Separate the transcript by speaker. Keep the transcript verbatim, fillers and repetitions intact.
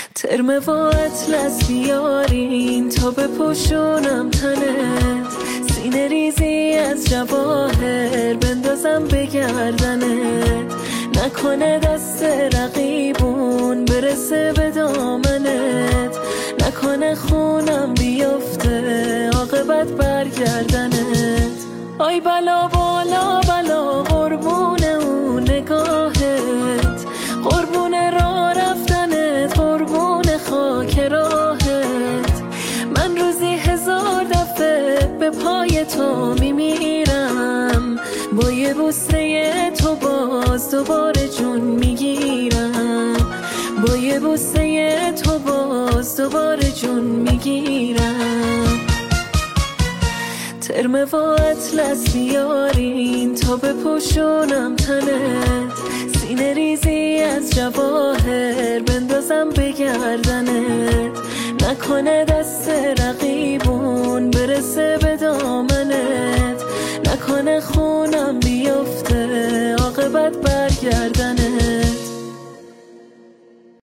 Speaker 1: ترمه و اطلس بیارین تا بپوشونم تنت، سینه ریزی از جواهر بندازم به گردنت، نکنه دست رقیبون برسه به دامنت، نکنه خونم بیفته عاقبت برگردنت. آی بلا بالا بلا قربون اون نگاهت، قربون راه رفتنت، قربون خاک راهت، من روزی هزار دفعه به پای تو میمیرم، با یه بوسه تو باز دوباره جون میگیرم، با یه بوسه تو باز دوباره جون میگیرم. ترمه و اطلس بیارین تا بپوشونم تنت، سینه ریزی از جواهر بندازم به گردنت، نکنه دست رقیبون برسه به دامنت، نکنه خونم بیفته عاقبت برگردنت.